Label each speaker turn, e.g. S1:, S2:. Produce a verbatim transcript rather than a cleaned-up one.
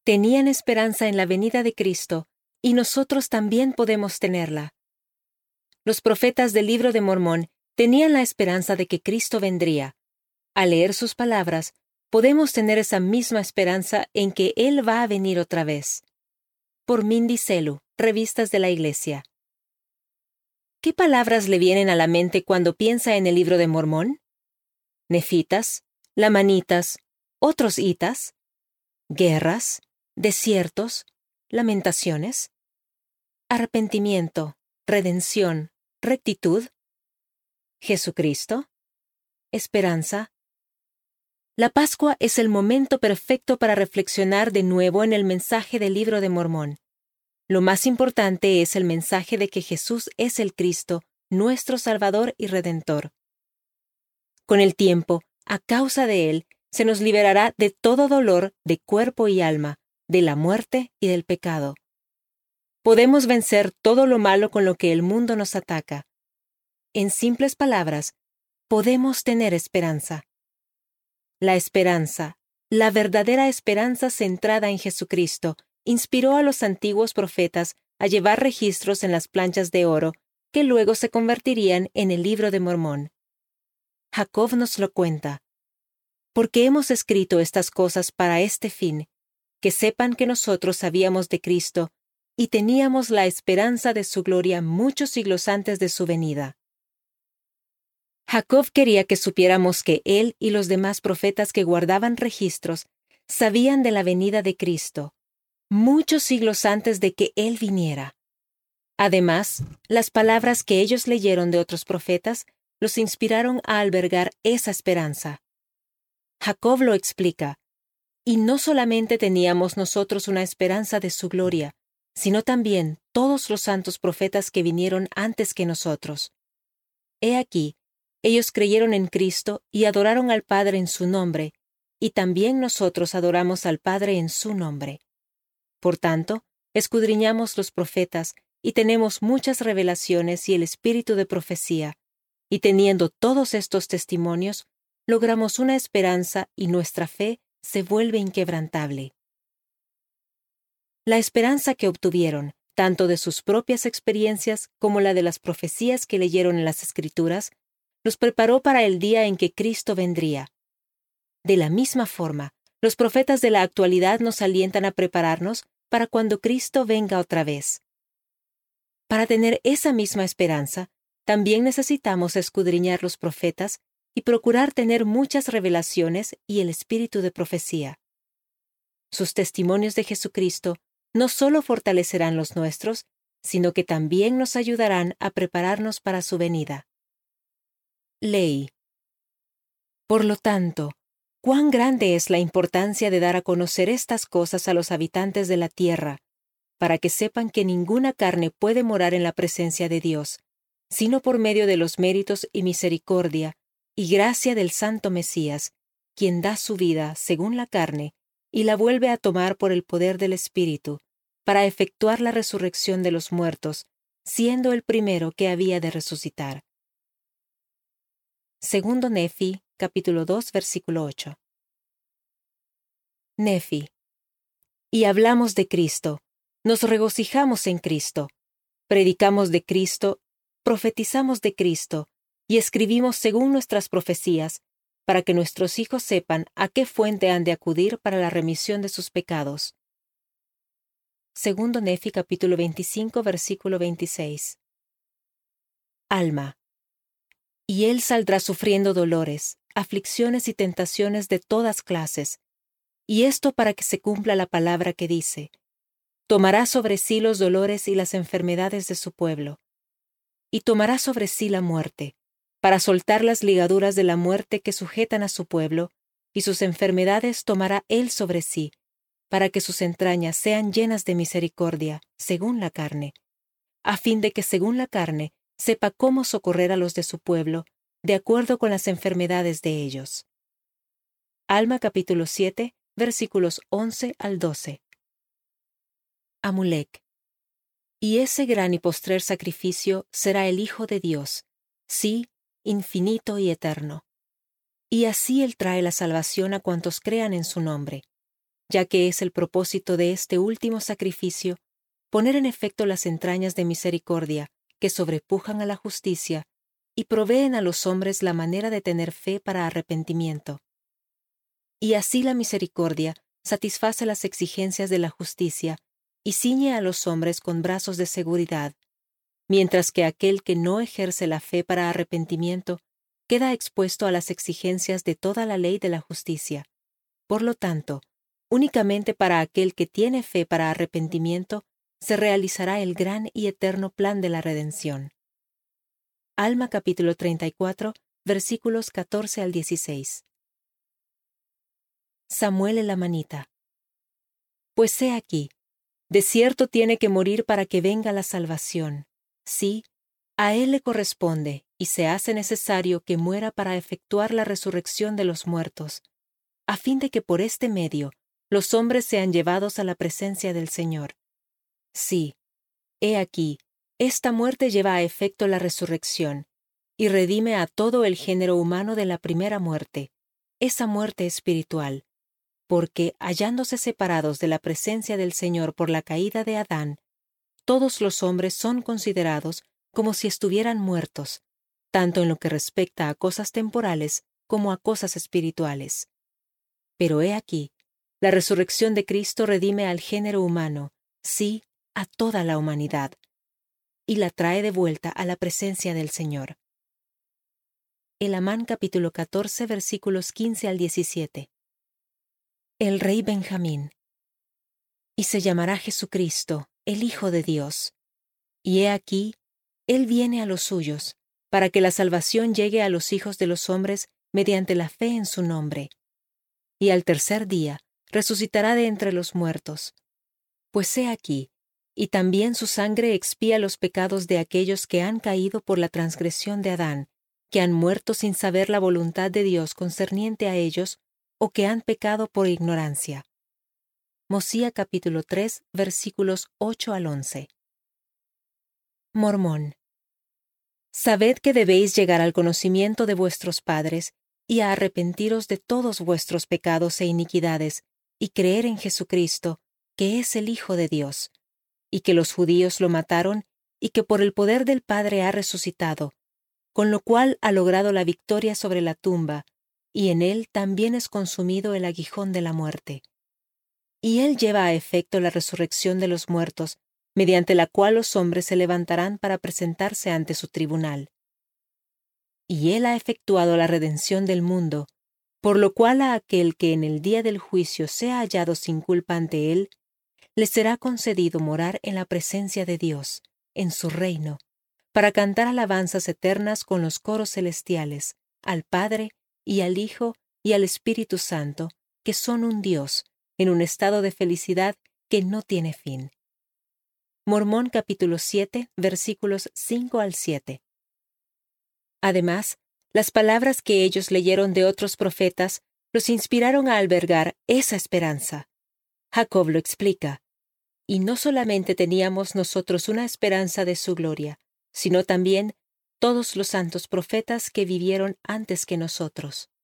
S1: Tenían esperanza en la venida de Cristo, y nosotros también podemos tenerla. Los profetas del Libro de Mormón tenían la esperanza de que Cristo vendría. Al leer sus palabras, podemos tener esa misma esperanza en que Él va a venir otra vez. Por Mindy Selu, Revistas de la Iglesia. ¿Qué palabras le vienen a la mente cuando piensa en el Libro de Mormón? Nefitas, lamanitas, otros hitas, guerras, desiertos, lamentaciones, arrepentimiento, redención, rectitud, Jesucristo, esperanza. La Pascua es el momento perfecto para reflexionar de nuevo en el mensaje del Libro de Mormón. Lo más importante es el mensaje de que Jesús es el Cristo, nuestro Salvador y Redentor. Con el tiempo, a causa de Él, se nos liberará de todo dolor de cuerpo y alma, de la muerte y del pecado. Podemos vencer todo lo malo con lo que el mundo nos ataca. En simples palabras, podemos tener esperanza. La esperanza, la verdadera esperanza centrada en Jesucristo, inspiró a los antiguos profetas a llevar registros en las planchas de oro que luego se convertirían en el Libro de Mormón. Jacob nos lo cuenta. Porque hemos escrito estas cosas para este fin, que sepan que nosotros sabíamos de Cristo y teníamos la esperanza de su gloria muchos siglos antes de su venida. Jacob quería que supiéramos que él y los demás profetas que guardaban registros sabían de la venida de Cristo, muchos siglos antes de que Él viniera. Además, las palabras que ellos leyeron de otros profetas los inspiraron a albergar esa esperanza. Jacob lo explica, y no solamente teníamos nosotros una esperanza de su gloria, sino también todos los santos profetas que vinieron antes que nosotros. He aquí, ellos creyeron en Cristo y adoraron al Padre en su nombre, y también nosotros adoramos al Padre en su nombre. Por tanto, escudriñamos los profetas y tenemos muchas revelaciones y el espíritu de profecía, y teniendo todos estos testimonios, logramos una esperanza y nuestra fe se vuelve inquebrantable. La esperanza que obtuvieron, tanto de sus propias experiencias como la de las profecías que leyeron en las Escrituras, los preparó para el día en que Cristo vendría. De la misma forma, los profetas de la actualidad nos alientan a prepararnos para cuando Cristo venga otra vez. Para tener esa misma esperanza, también necesitamos escudriñar los profetas y procurar tener muchas revelaciones y el espíritu de profecía. Sus testimonios de Jesucristo no solo fortalecerán los nuestros, sino que también nos ayudarán a prepararnos para su venida. Ley. Por lo tanto, cuán grande es la importancia de dar a conocer estas cosas a los habitantes de la tierra, para que sepan que ninguna carne puede morar en la presencia de Dios, sino por medio de los méritos y misericordia y gracia del Santo Mesías, quien da su vida según la carne y la vuelve a tomar por el poder del Espíritu, para efectuar la resurrección de los muertos, siendo el primero que había de resucitar. Segundo Nefi, capítulo dos, versículo ocho. Nefi. Y hablamos de Cristo, nos regocijamos en Cristo, predicamos de Cristo, profetizamos de Cristo, y escribimos según nuestras profecías, para que nuestros hijos sepan a qué fuente han de acudir para la remisión de sus pecados. Segundo Nefi, capítulo veinticinco, versículo veintiséis. Alma. Y él saldrá sufriendo dolores, aflicciones y tentaciones de todas clases, y esto para que se cumpla la palabra que dice: tomará sobre sí los dolores y las enfermedades de su pueblo, y tomará sobre sí la muerte, para soltar las ligaduras de la muerte que sujetan a su pueblo, y sus enfermedades tomará él sobre sí, para que sus entrañas sean llenas de misericordia, según la carne, a fin de que según la carne sepa cómo socorrer a los de su pueblo, de acuerdo con las enfermedades de ellos. Alma capítulo siete, versículos once al doce. Amulek. Y ese gran y postrer sacrificio será el Hijo de Dios, sí, infinito y eterno. Y así Él trae la salvación a cuantos crean en su nombre, ya que es el propósito de este último sacrificio poner en efecto las entrañas de misericordia que sobrepujan a la justicia y proveen a los hombres la manera de tener fe para arrepentimiento. Y así la misericordia satisface las exigencias de la justicia y ciñe a los hombres con brazos de seguridad, mientras que aquel que no ejerce la fe para arrepentimiento queda expuesto a las exigencias de toda la ley de la justicia. Por lo tanto, únicamente para aquel que tiene fe para arrepentimiento se realizará el gran y eterno plan de la redención. Alma capítulo treinta y cuatro, versículos catorce al dieciséis. Samuel el amanita. Pues he aquí, de cierto tiene que morir para que venga la salvación. Sí, a él le corresponde y se hace necesario que muera para efectuar la resurrección de los muertos, a fin de que por este medio los hombres sean llevados a la presencia del Señor. Sí, he aquí, esta muerte lleva a efecto la resurrección, y redime a todo el género humano de la primera muerte, esa muerte espiritual, porque, hallándose separados de la presencia del Señor por la caída de Adán, todos los hombres son considerados como si estuvieran muertos, tanto en lo que respecta a cosas temporales como a cosas espirituales. Pero he aquí, la resurrección de Cristo redime al género humano, sí, a toda la humanidad, y la trae de vuelta a la presencia del Señor. Elamán capítulo catorce, versículos quince al diecisiete. El rey Benjamín. Y se llamará Jesucristo, el Hijo de Dios. Y he aquí, Él viene a los suyos, para que la salvación llegue a los hijos de los hombres mediante la fe en su nombre. Y al tercer día resucitará de entre los muertos. Pues he aquí, y también su sangre expía los pecados de aquellos que han caído por la transgresión de Adán, que han muerto sin saber la voluntad de Dios concerniente a ellos, o que han pecado por ignorancia. Mosía capítulo tres, versículos ocho al once. Mormón. Sabed que debéis llegar al conocimiento de vuestros padres, y a arrepentiros de todos vuestros pecados e iniquidades, y creer en Jesucristo, que es el Hijo de Dios, y que los judíos lo mataron, y que por el poder del Padre ha resucitado, con lo cual ha logrado la victoria sobre la tumba, y en él también es consumido el aguijón de la muerte. Y él lleva a efecto la resurrección de los muertos, mediante la cual los hombres se levantarán para presentarse ante su tribunal. Y él ha efectuado la redención del mundo, por lo cual a aquel que en el día del juicio sea hallado sin culpa ante él, le será concedido morar en la presencia de Dios, en su reino, para cantar alabanzas eternas con los coros celestiales, al Padre, y al Hijo, y al Espíritu Santo, que son un Dios, en un estado de felicidad que no tiene fin. Mormón capítulo siete, versículos cinco al siete. Además, las palabras que ellos leyeron de otros profetas los inspiraron a albergar esa esperanza. Jacob lo explica. Y no solamente teníamos nosotros una esperanza de su gloria, sino también todos los santos profetas que vivieron antes que nosotros.